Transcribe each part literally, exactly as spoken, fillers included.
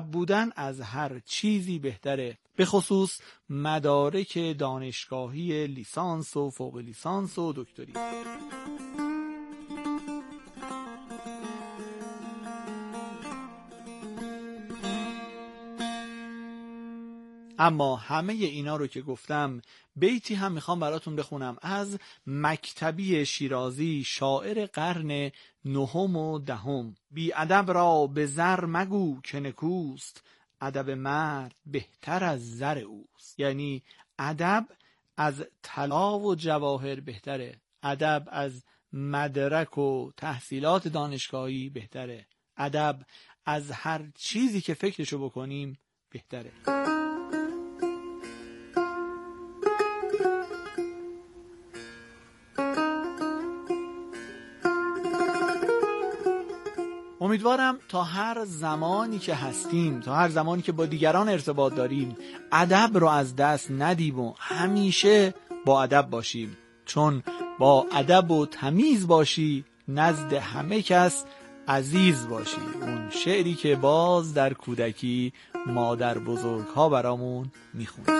بودن از هر چیزی بهتره، به خصوص مدارک دانشگاهی لیسانس و فوق لیسانس و دکتری. اما همه اینا رو که گفتم، بیتی هم میخوام براتون بخونم از مکتبی شیرازی، شاعر قرن نهم و دهم. بی ادب را به زر مگو که نکوست، ادب مرد بهتر از زر اوست. یعنی ادب از طلا و جواهر بهتره، ادب از مدرک و تحصیلات دانشگاهی بهتره، ادب از هر چیزی که فکرشو بکنیم بهتره. امیدوارم تا هر زمانی که هستیم، تا هر زمانی که با دیگران ارتباط داریم، ادب رو از دست ندیم و همیشه با ادب باشیم. چون با ادب و تمیز باشی، نزد همه کس عزیز باشی. اون شعری که باز در کودکی مادر بزرگ ها برامون میخوند.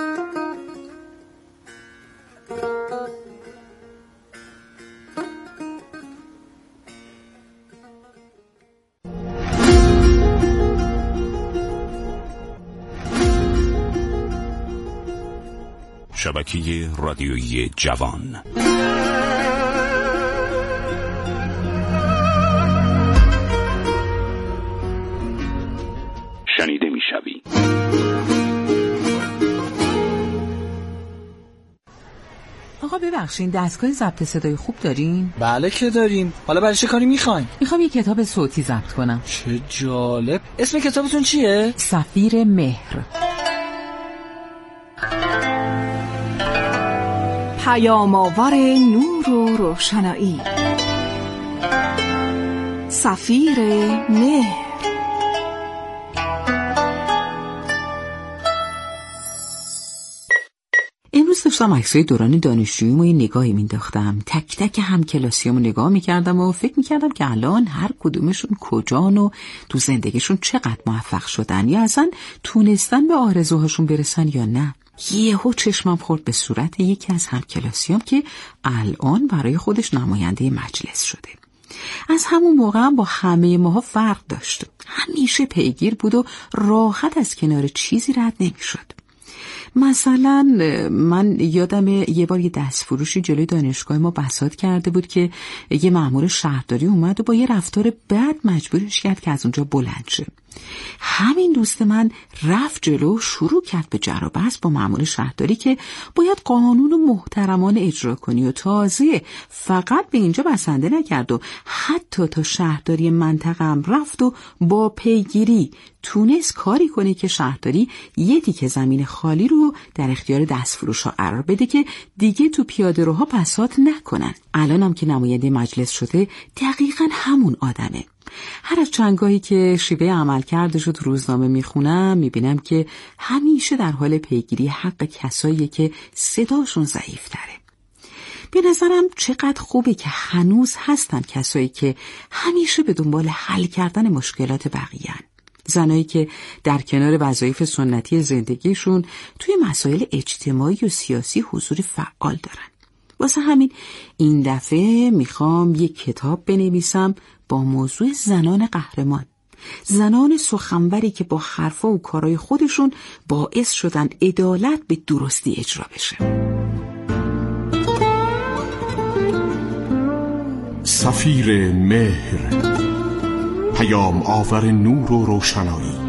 شبکه رادیویی جوان. شنیده میشوی. آقا ببخشین، دستگاه ضبط صدای خوب دارین؟ بله که داریم. حالا برای چه کاری میخواین؟ میخوام یه کتاب صوتی ضبط کنم. چه جالب. اسم کتابتون چیه؟ سفیر مهر. پیام آور نور و روشنایی. سفیر مهر. امروز داشتم عکسای دوران دانشجوییمو یه نگاهی مینداختم، تک تک هم کلاسیامو نگاه میکردم و فکر میکردم که الان هر کدومشون کجان و تو زندگیشون چقدر موفق شدن، یا اصلا تونستن به آرزوهاشون برسن یا نه. یهو چشمم خورد به صورت یکی از همکلاسیام که الان برای خودش نماینده مجلس شده. از همون موقع هم با همه ماها فرق داشت. همیشه پیگیر بود و راحت از کنار چیزی رد نمی‌شد. مثلا من یادم یه بار یه دستفروشی جلوی دانشگاه ما بساط کرده بود که یه مأمور شهرداری اومد و با یه رفتار بد مجبورش کرد که از اونجا بلند شه. همین دوست من رفت جلو و شروع کرد به جر و بحث با مأمور شهرداری که باید قانون و محترمانه اجرا کنی و تازه فقط به اینجا بسنده نکرد و حتی تا شهرداری منطقه هم رفت و با پیگیری تونست کاری کنه که شهرداری یه تیکه زمین خالی رو در اختیار دستفروش‌ها قرار بده که دیگه تو پیاده‌روها بساط نکنن. الانم که نماینده مجلس شده دقیقاً همون آدمه. هر از چندگاهی که شیوه عمل کردش رو تو روزنامه میخونم میبینم که همیشه در حال پیگیری حق کسایی که صداشون ضعیف تره. به نظرم چقدر خوبه که هنوز هستن کسایی که همیشه به دنبال حل کردن مشکلات بقیه‌ان. زنایی که در کنار وظایف سنتی زندگیشون توی مسائل اجتماعی و سیاسی حضور فعال دارن. واسه همین این دفعه میخوام یک کتاب بنویسم با موضوع زنان قهرمان، زنان سخنوری که با حرفا و کارهای خودشون باعث شدن عدالت به درستی اجرا بشه. سفیر مهر، پیام آور نور و روشنایی.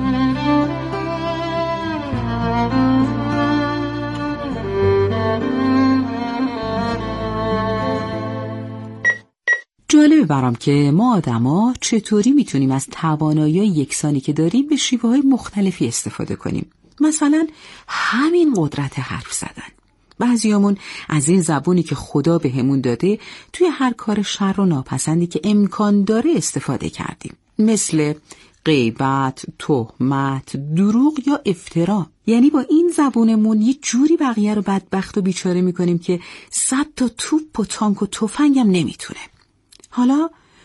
جالبه برام که ما آدما چطوری میتونیم از توانایی یکسانی که داریم به شیوه‌های مختلفی استفاده کنیم. مثلا همین قدرت حرف زدن. بعضیامون از این زبونی که خدا بهمون داده توی هر کار شر و ناپسندی که امکان داره استفاده کردیم، مثل غیبت، تهمت، دروغ یا افترا. یعنی با این زبونمون یه جوری بقیه رو بدبخت و بیچاره میکنیم که صد تا توپ و تانک و تفنگم نمیتونه. حالا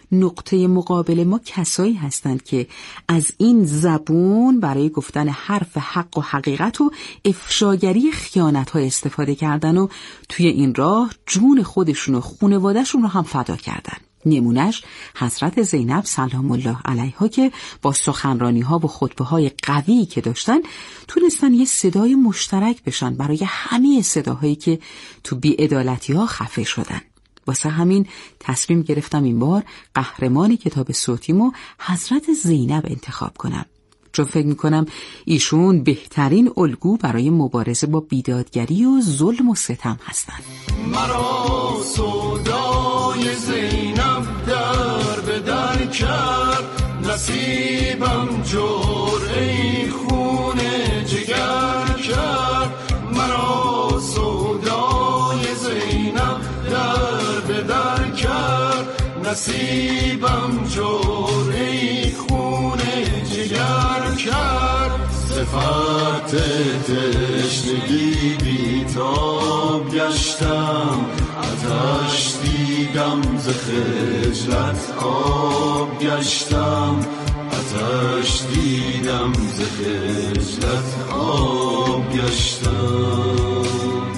نقطه مقابل ما کسایی هستند که از این زبون برای گفتن حرف حق و حقیقت و افشاگری خیانت‌ها استفاده کردن و توی این راه جون خودشون و خانواده‌شون رو هم فدا کردن. نمونش حضرت زینب سلام الله علیها که با سخنرانی‌ها و خطبه‌های قوی که داشتن تونستن یه صدای مشترک بشن برای همه صداهایی که تو بی‌عدالتی‌ها خفه شدن. واسه همین تصمیم گرفتم این بار قهرمان کتاب صوتیمو حضرت زینب انتخاب کنم، چون فکر میکنم ایشون بهترین الگو برای مبارزه با بیدادگری و ظلم و ستم هستن. مرا سودای زینب در به در کرد، نصیبم جرعه خون جگر کرد. مرا سودای زینب در به در کرد، نصیبم جرعه خون جگر کرد. صفت تشنگی بیتاب گشتم، آتش دیدم ز خجلت آب گشتم. آتش دیدم ز خجلت آب گشتم.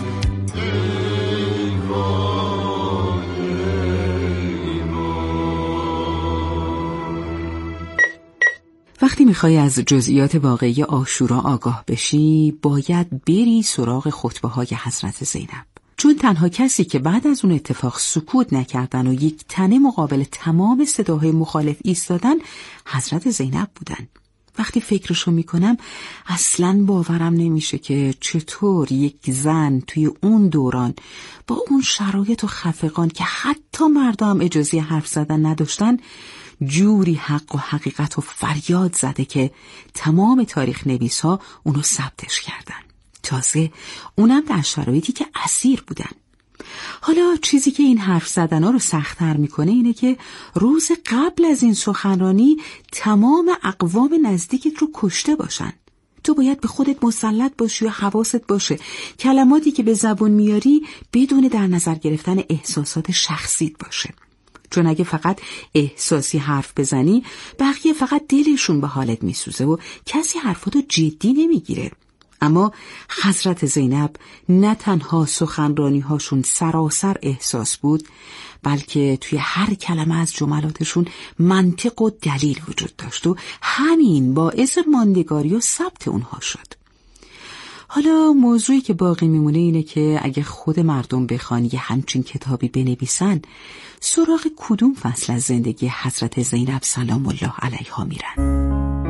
وقتی میخوای از جزئیات واقعی عاشورا آگاه بشی باید بری سراغ خطبه‌های حضرت زینب، چون تنها کسی که بعد از اون اتفاق سکوت نکردن و یک تنه مقابل تمام صداهای مخالف ایستادن حضرت زینب بودن. وقتی فکرشو میکنم اصلاً باورم نمیشه که چطور یک زن توی اون دوران با اون شرایط و خفقان که حتی مردم اجازه حرف زدن نداشتن جوری حق و حقیقت و فریاد زده که تمام تاریخ نویس ها اونو ثبتش کردن، تازه اونم در شرایطی که اسیر بودن. حالا چیزی که این حرف زدن ها رو سخت‌تر میکنه اینه که روز قبل از این سخنرانی تمام اقوام نزدیکت رو کشته باشن. تو باید به خودت مسلط باشی و حواست باشه کلماتی که به زبون میاری بدون در نظر گرفتن احساسات شخصیت باشه، چون اگه فقط احساسی حرف بزنی بقیه فقط دلشون به حالت میسوزه و کسی حرفاتو جدی نمیگیره. اما حضرت زینب نه تنها سخنرانی هاشون سراسر احساس بود، بلکه توی هر کلمه از جملاتشون منطق و دلیل وجود داشت و همین باعث ماندگاری و ثبت اونها شد. حالا موضوعی که باقی میمونه اینه که اگه خود مردم بخوان یه همچین کتابی بنویسن سراغ کدوم فصل از زندگی حضرت زینب سلام الله علیها میرن؟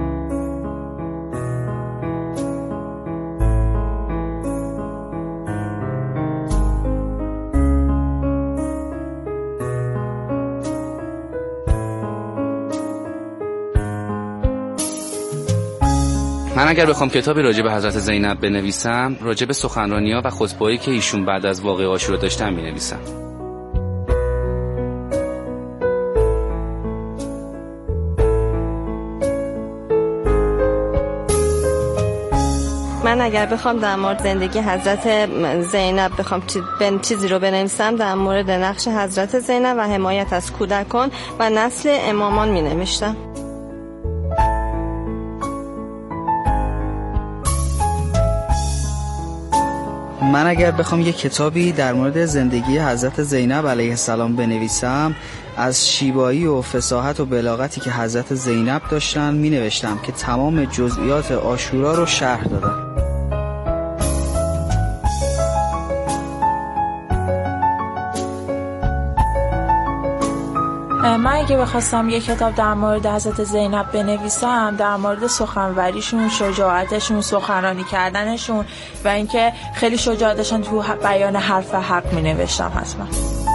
من اگر بخوام کتابی راجع به حضرت زینب بنویسم، راجع به سخنرانی‌ها و خطبه‌هایی که ایشون بعد از واقعه عاشورا داشتن می‌نویسم. من اگر بخوام در مورد زندگی حضرت زینب بخوام چیزی رو بنویسم در مورد نقش حضرت زینب و حمایت از کودکان و نسل امامان می‌نوشتم. من اگر بخوام یک کتابی در مورد زندگی حضرت زینب علیه السلام بنویسم، از شیوایی و فصاحت و بلاغتی که حضرت زینب داشتن می نوشتم که تمام جزئیات عاشورا رو شرح دادم. من اگه بخواستم یک کتاب در مورد حضرت زینب بنویسم، در مورد سخنوریشون، شجاعتشون، سخنرانی کردنشون و اینکه خیلی شجاع داشتن تو بیان حرف و حق می نوشتم حتما.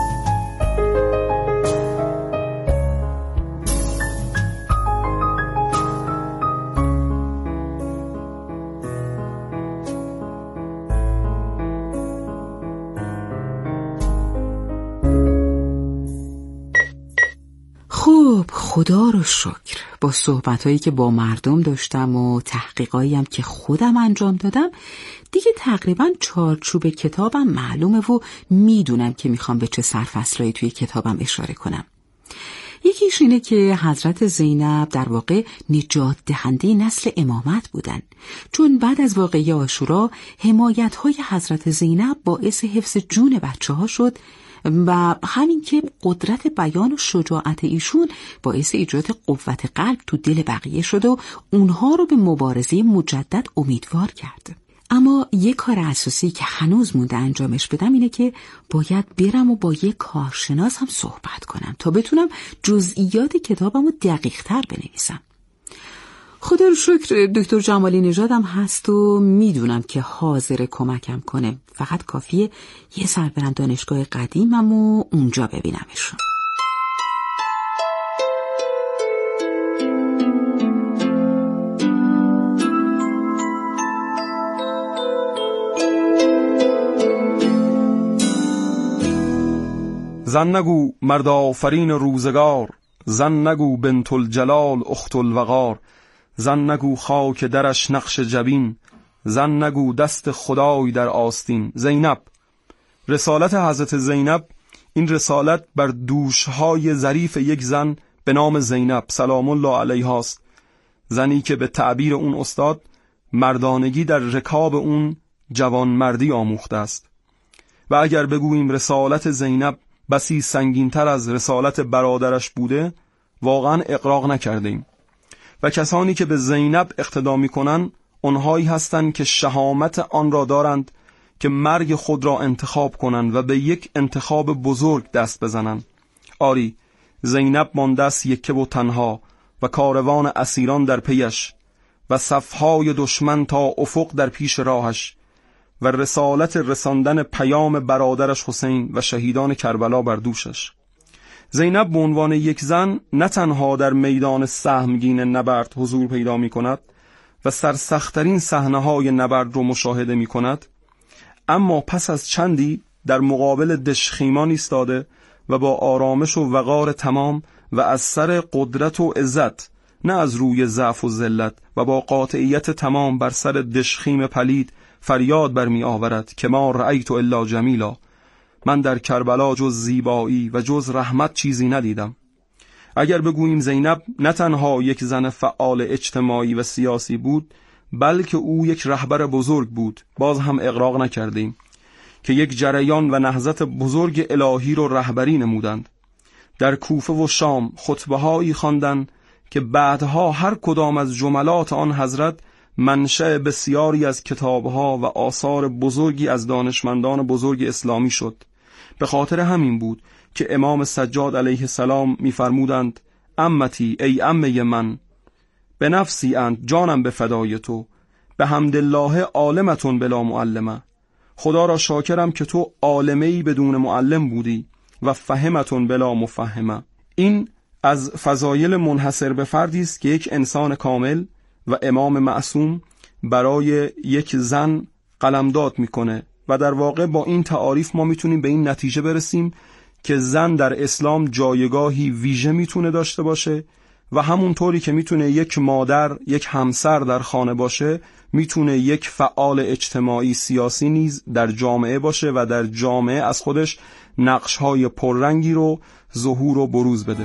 خب خدا رو شکر با صحبتایی که با مردم داشتم و تحقیقایی هم که خودم انجام دادم دیگه تقریبا چارچوب کتابم معلومه و میدونم که میخوام به چه سرفصلایی توی کتابم اشاره کنم. یکیش اینه که حضرت زینب در واقع نجات دهنده نسل امامت بودن، چون بعد از واقعه عاشورا حمایت‌های حضرت زینب باعث حفظ جون بچه‌ها شد و همین که قدرت بیان و شجاعت ایشون باعث ایجاد قوت قلب تو دل بقیه شد و اونها رو به مبارزه مجدد امیدوار کرد. اما یک کار اساسی که هنوز مونده انجامش بدم اینه که باید برم و با یک کارشناس هم صحبت کنم تا بتونم جزئیات کتابم رو دقیق تر بنویسم. خدا رو شکر دکتر جمالی نژادم هست و میدونم که حاضر کمکم کنه، فقط کافیه یه سر برم دانشگاه قدیمم و اونجا ببینمشون. زن نگو مرد آفرین روزگار، زن نگو بنت الجلال اخت الوقار، زن نگو خاک درش نقش جبین، زن نگو دست خدای در آستین. زینب، رسالت حضرت زینب، این رسالت بر دوشهای ظریف یک زن به نام زینب سلام الله علیها است، زنی که به تعبیر اون استاد مردانگی در رکاب اون جوانمردی آموخته است. و اگر بگوییم رسالت زینب بسی سنگین‌تر از رسالت برادرش بوده، واقعا اقراق نکردیم. و کسانی که به زینب اقتدا می‌کنند آنهایی هستند که شهامت آن را دارند که مرگ خود را انتخاب کنند و به یک انتخاب بزرگ دست بزنند. آری، زینب مانده است یکه و تنها و کاروان اسیران در پیش و صفهای دشمن تا افق در پیش راهش و رسالت رساندن پیام برادرش حسین و شهیدان کربلا بر دوشش. زینب به عنوان یک زن نه تنها در میدان سهمگین نبرد حضور پیدا می کند و سرسخت‌ترین صحنه‌های نبرد رو مشاهده می کند، اما پس از چندی در مقابل دژخیمان ایستاده و با آرامش و وقار تمام و از سر قدرت و عزت، نه از روی ضعف و ذلت، و با قاطعیت تمام بر سر دژخیم پلید فریاد برمی آورد که ما رأیت الا جمیلا، من در کربلا جز زیبایی و جز رحمت چیزی ندیدم. اگر بگوییم زینب نه تنها یک زن فعال اجتماعی و سیاسی بود، بلکه او یک رهبر بزرگ بود، باز هم اغراق نکردیم که یک جریان و نهضت بزرگ الهی رو رهبری نمودند. در کوفه و شام خطبه هایی خواندند که بعدها هر کدام از جملات آن حضرت منشأ بسیاری از کتابها و آثار بزرگی از دانشمندان بزرگ اسلامی شد. به خاطر همین بود که امام سجاد علیه السلام می‌فرمودند امتی، ای عمه من، به نفسی انت، جانم به فدای تو، به حمدالله عالمتون بلا معلمه، خدا را شاکرم که تو عالمه‌ای بدون معلم بودی و فهمتون بلا مفهمه. این از فضایل منحصر به فردی است که یک انسان کامل و امام معصوم برای یک زن قلمداد میکنه و در واقع با این تعاریف ما میتونیم به این نتیجه برسیم که زن در اسلام جایگاهی ویژه میتونه داشته باشه و همونطوری که میتونه یک مادر، یک همسر در خانه باشه، میتونه یک فعال اجتماعی سیاسی نیز در جامعه باشه و در جامعه از خودش نقش‌های پررنگی رو ظهور و بروز بده.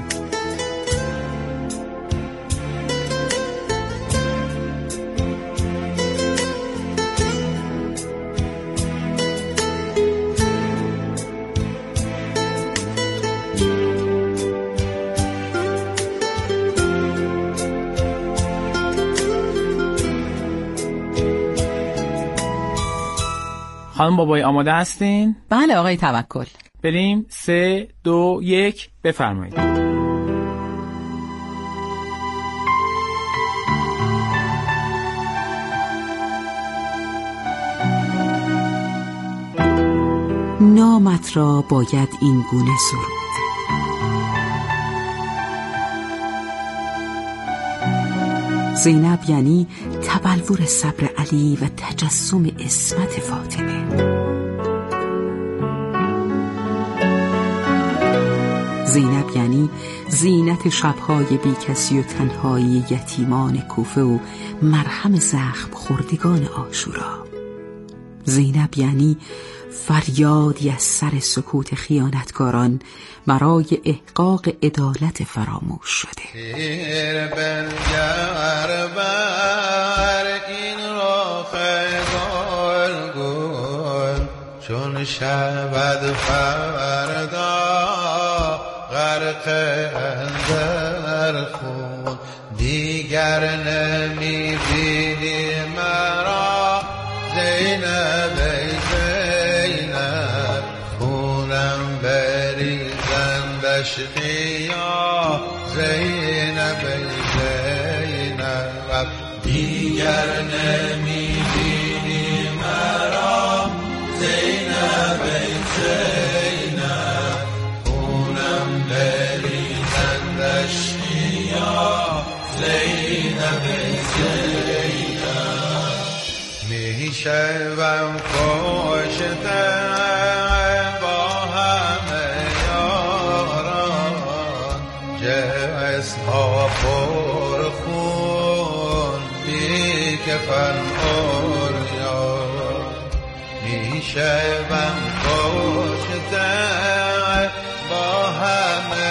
خانم بابایی آماده هستین؟ بله آقای توکل. بریم. سه دو یک بفرمایید. نامت را باید این گونه سرود. زینب یعنی تبلور صبر علی و تجسم عصمت فاطمه. زینب یعنی زینت شبهای بیکسی و تنهایی یتیمان کوفه و مرهم زخم خوردگان عاشورا. زینب یعنی فریادی از سر سکوت خیانتکاران برای احقاق عدالت فراموش شده. تیر بنگر بر این راه گل گل، چون شود فردا غرق اندر خون، دیگر نمی بینی مرا زینب زینب، خونم بریزندش خیا زینب زینب، دیگر نمی بینی مرا زینب زینب، خونم بریزندش خیا زینب زینب، می شوم کشته با همه یاران، جسم‌ها پر خون بی کفن عریان، می شوم کشته با همه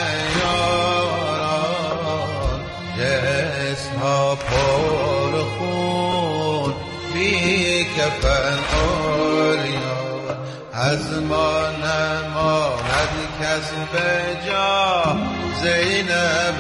یاران، جسم‌ها پر خون بی کفن عریان، از ما نماند کس به جا زینب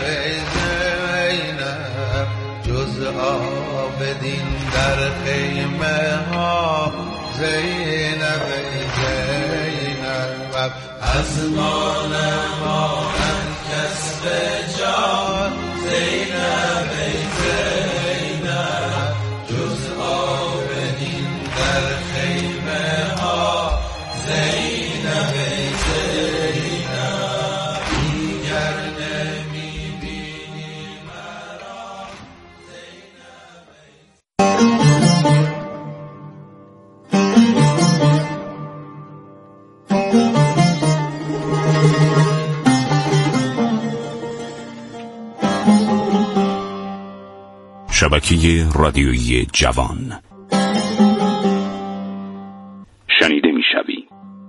زینب، جز عابدین در خیمه ها زینب زینب، از ما نماند کس به جا زینب زینب، جز عابدین در خیمه ها زینب زینب، دیگر نمی بینی مرا شبکه رادیویی جوان. شنیده میشوی.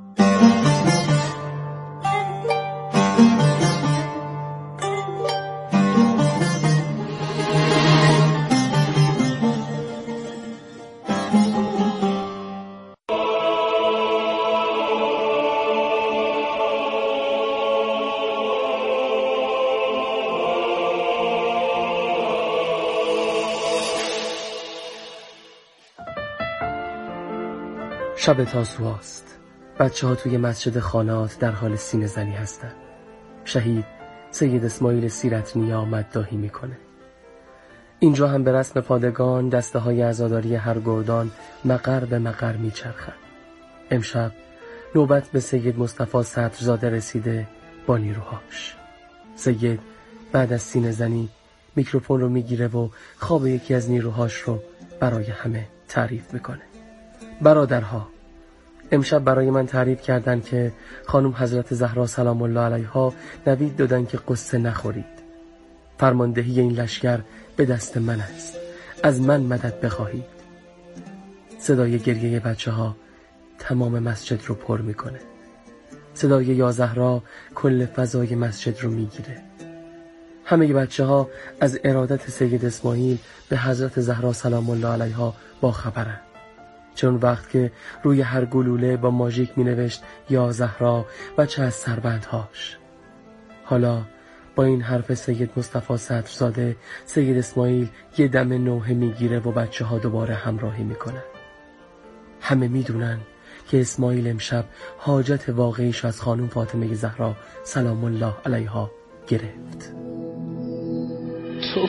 شب تاسوعاست. بچه ها توی مسجد خانات در حال سینه زنی هستن. شهید سید اسماعیل سیرت نیا مداحی میکنه. اینجا هم به رسم پادگان دسته های عزاداری هر گردان مقر به مقر میچرخن. امشب نوبت به سید مصطفی صدرزاده رسیده با نیروهاش. سید بعد از سینه زنی میکروفون رو میگیره و خواب یکی از نیروهاش رو برای همه تعریف میکنه. برادرها، امشب برای من تعریف کردن که خانم حضرت زهرا سلام الله علیها نوید دادن که قصه نخورید. فرماندهی این لشکر به دست من است. از من مدد بخواهید. صدای گریه بچه ها تمام مسجد رو پر میکنه. صدای یا زهرا کل فضای مسجد رو میگیره. همه بچه ها از ارادت سید اسماعیل به حضرت زهرا سلام الله علیها با خبرن. چون وقت که روی هر گلوله با ماژیک می نوشت یا زهرا و چه از سربندهاش. حالا با این حرف سید مصطفی صدرزاده سید اسماعیل یه دم نوحه می گیره و بچه ها دوباره همراهی می کنن. همه می دونن که اسماعیل امشب حاجت واقعیش از خانم فاطمه زهرا سلام الله علیها گرفت. تو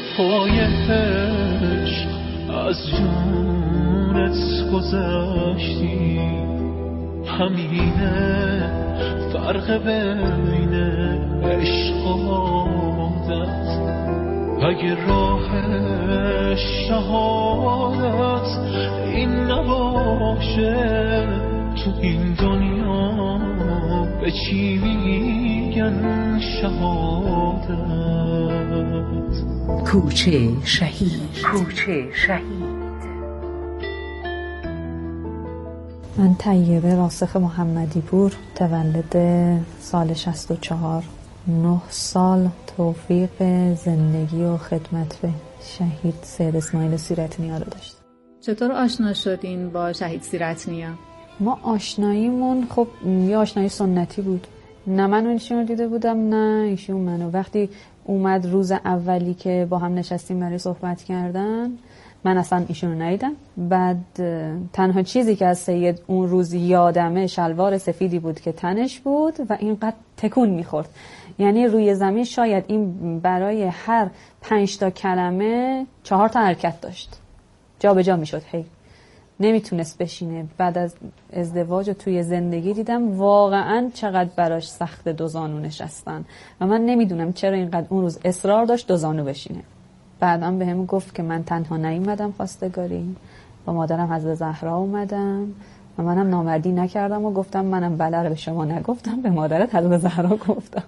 پایش از جونت گذشتی، همینه فرق بین عشق و عادت. اگه راه شهادت این نباشه، تو این دنیا به چی میگن شهادت؟ کوچه شهید. کوچه شهید. من طیبه راسخ محمدی پور، متولد سال شصت و چهار، نه سال توفیق زندگی و خدمت به شهید سید اسماعیل سیرت نیا رو داشت. چطور آشنا شدین با شهید سیرت نیا؟ ما آشناییمون خب یه آشنایی سنتی بود. نه من ایشون رو دیده بودم نه ایشون منو. وقتی اومد روز اولی که با هم نشستیم برای صحبت کردن، من اصلا ایشون رو ندیدم. بعد تنها چیزی که از سید اون روز یادمه شلوار سفیدی بود که تنش بود و اینقدر تکون میخورد. یعنی روی زمین شاید این برای هر پنج تا کلمه چهار تا حرکت داشت، جا به جا میشد، هی نمیتونست بشینه. بعد از ازدواج و توی زندگی دیدم واقعا چقدر براش سخت دو زانو نشستن و من نمیدونم چرا اینقدر اون روز اصرار داشت دو زانو بشینه. بعدم به هم گفت که من تنها نیومدم خواستگاری، با مادرم حضرت زهرا اومدم و منم نامردی نکردم و گفتم منم بله رو به شما نگفتم، به مادرت حضرت زهرا گفتم.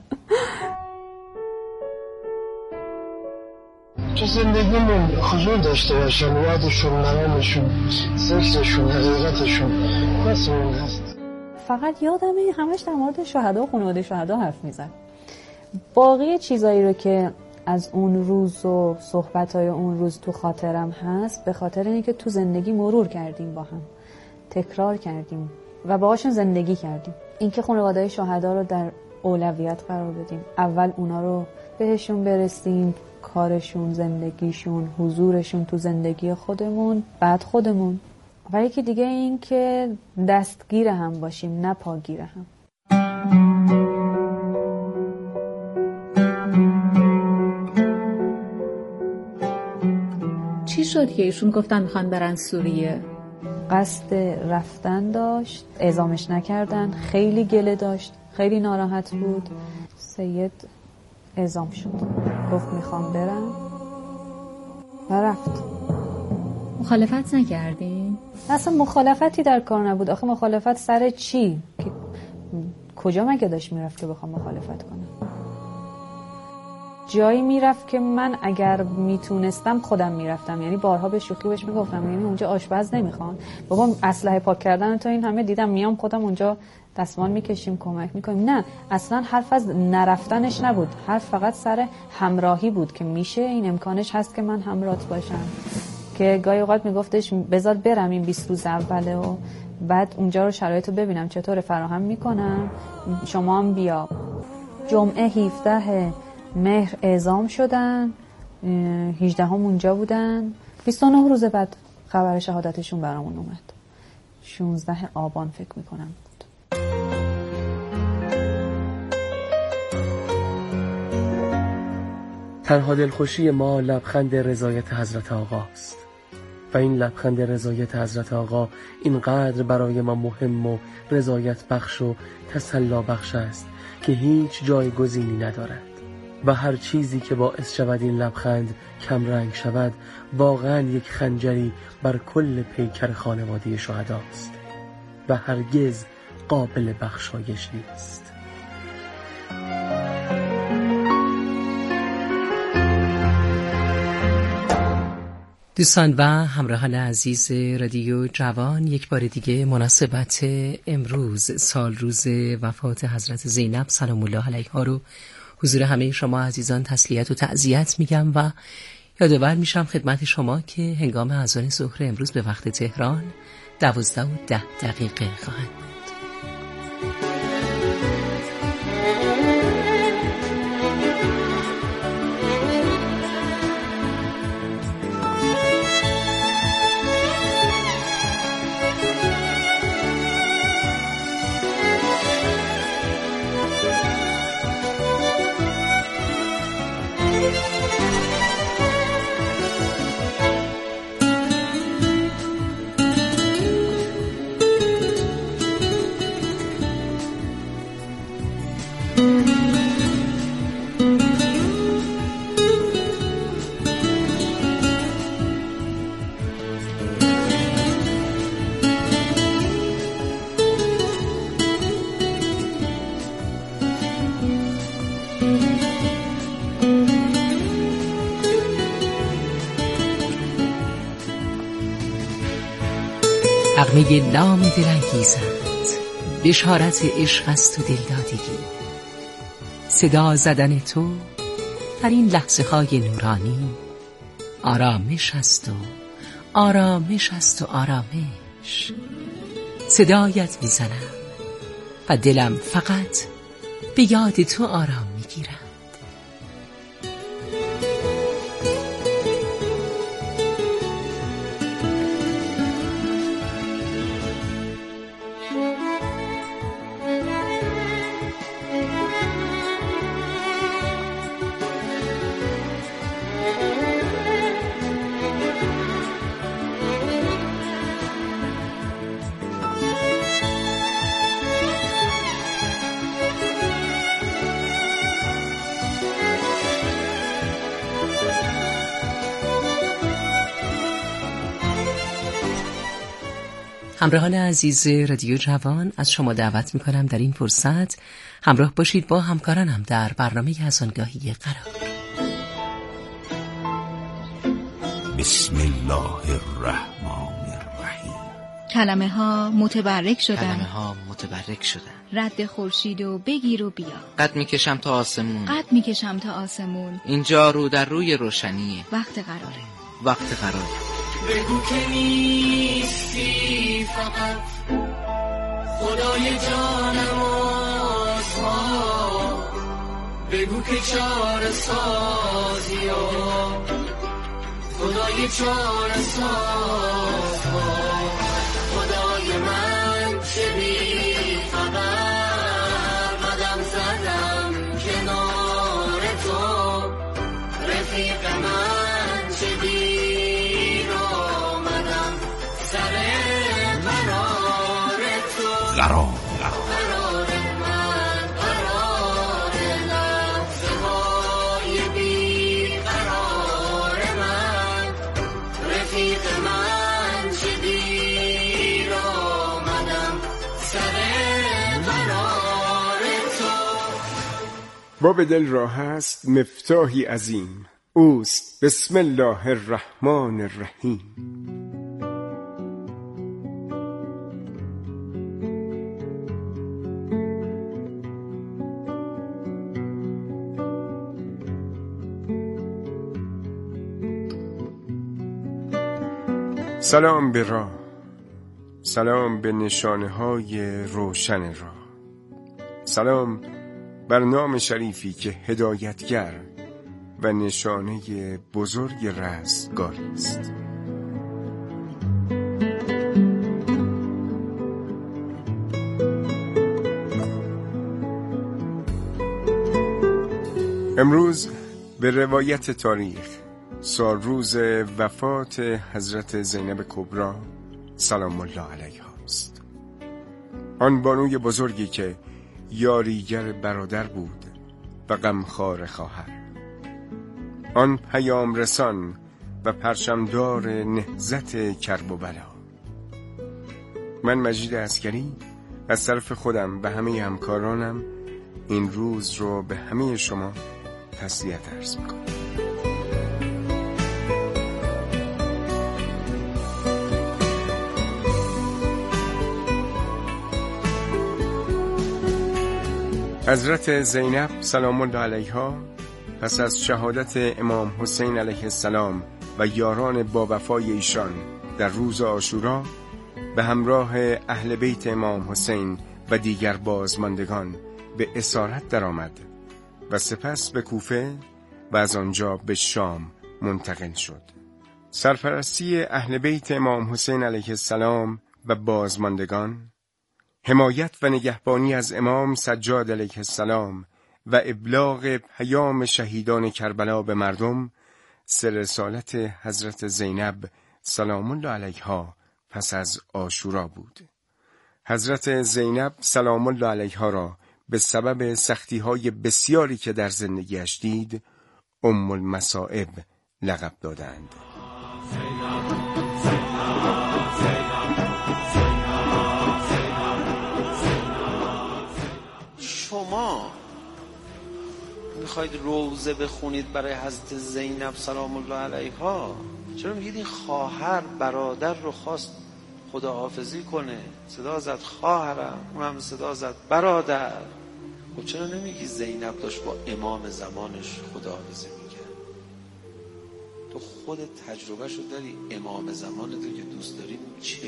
تو زندگیمون حضور داشته باشن، یادشون، مرامشون، ذکرشون، حقیقتشون بسمون هست. فقط یادمه همش در مورد شهدا و خانواده شهدا حرف میزد. باقی چیزایی رو که از اون روز و صحبت‌های اون روز تو خاطرم هست به خاطر اینکه تو زندگی مرور کردیم، با هم تکرار کردیم و باهاشون زندگی کردیم. اینکه خانواده شهدا رو در اولویت قرار بدیم، اول اونا رو بهشون برسیم، کارشون، زندگیشون، حضورشون تو زندگی خودمون، بعد خودمون. و یکی دیگه این که دستگیر هم باشیم نه پاگیر هم. چی شد که ایشون گفتن میخوان برن سوریه؟ قصد رفتن داشت، اعزامش نکردن، خیلی گله داشت، خیلی ناراحت بود. سید اعزام شد، گفت میخوام برم و رفت. مخالفت نکردین؟ اصلا مخالفتی در کار نبود. آخه مخالفت سر چی؟ که کجا مگه داشت میرفت که بخوام مخالفت کنم؟ جایی میرفت که من اگر میتونستم خودم میرفتم. یعنی بارها به شوخی بهش میگفتم یعنی اونجا آشپز نمیخوان، بابا اسلحه پاک کردن تو این همه دیدم، میام خودم اونجا دستمال میکشیم، کمک میکنیم. نه، اصلا حرف از نرفتنش نبود، حرف فقط سر همراهی بود که میشه این امکانش هست که من همراهت باشم. که گاهی اوقات میگفتش بذار برم این بیست روز اوله و بعد اونجا رو شرایطو ببینم چطور فراهم میکنم، شما هم بیا. جمعه هفدهم مهر اعزام شدن، هجدهم اونجا بودن، بیست و نه روز بعد خبر شهادتشون برامون اومد. شانزدهم آبان فکر میکنم بود. تنها دلخوشی ما لبخند رضایت حضرت آقاست و این لبخند رضایت حضرت آقا اینقدر برای ما مهم و رضایت بخش و تسلا بخش است که هیچ جایگزینی ندارد و هر چیزی که باعث شود این لبخند کم رنگ شود واقعا یک خنجری بر کل پیکر خانواده شهداست و هرگز قابل بخشایش نیست. دوستان و همراهان عزیز رادیو جوان، یک بار دیگه مناسبت امروز سال روز وفات حضرت زینب سلام الله علیها رو حضور همه شما عزیزان تسلیت و تعزیت میگم و یادآور میشم خدمت شما که هنگام اذان ظهر امروز به وقت تهران دوازده و ده دقیقه خواهد بود. نغمه لام دلانگیزت بشارت عشق است و دلدادگی. صدا زدن تو در این لحظه های نورانی آرامش است و آرامش است و آرامش. صدایت میزنم و دلم فقط به یاد تو آرام میگیرد. همراهان عزیز رادیو جوان، از شما دعوت میکنم در این فرصت همراه باشید با همکارانم در برنامه از آنگاهی قرار. بسم الله الرحمن الرحیم. کلمه ها متبرک شدن، کلمه ها متبرک شدن. رد خورشید و بگیر و بیا. قد میکشم تا آسمون، قد میکشم تا آسمون. اینجا رو در روی روشنیه. وقت قراره، وقت قراره. بگو که نیستی فقط خدای جانم آسمان. بگو که چاره سازی و خدای چاره ساز. خدای من چه بی خبر قدم زدم کنار تو. رفیق من چه بی قرار قرار من قرار لحظه های بی قرار من. رفیق من چه دیر آمدم سر قرار تو. باب دل را هست مفتاحی عظیم، اوست بسم الله الرحمن الرحیم. سلام به راه، سلام به نشانه های روشن راه، سلام بر نام شریفی که هدایتگر و نشانه بزرگ رستگاری است. امروز به روایت تاریخ سال روز وفات حضرت زینب کبری سلام الله علیها است. آن بانوی بزرگی که یاریگر برادر بود و غمخوار خواهر، آن پیام رسان و پرچمدار نهضت کرب و بلا. من مجید عسکری از طرف خودم و همه همکارانم این روز رو به همه شما تسلیت عرض میکنم. حضرت زینب سلام الله علیها پس از شهادت امام حسین علیه السلام و یاران با وفای ایشان در روز عاشورا به همراه اهل بیت امام حسین و دیگر بازماندگان به اسارت درآمد و سپس به کوفه و از آنجا به شام منتقل شد. سرپرستی اهل بیت امام حسین علیه السلام و بازماندگان، حمایت و نگهبانی از امام سجاد علیه السلام و ابلاغ پیام شهیدان کربلا به مردم سر رسالت حضرت زینب سلام الله علیها پس از عاشورا بود. حضرت زینب سلام الله علیها را به سبب سختی‌های بسیاری که در زندگیش دید ام المصائب لقب دادند. شما میخواید روزه بخونید برای حضرت زینب سلام الله علیها، چرا میگید این خواهر برادر رو خواست خداحافظی کنه، صدا زد خواهرم، اونم صدا زد برادر. خب چرا نمیگی زینب داشت با امام زمانش خداحافظی میکرد؟ تو خودت تجربه شو داری، امام زمانت رو که دوست داری چه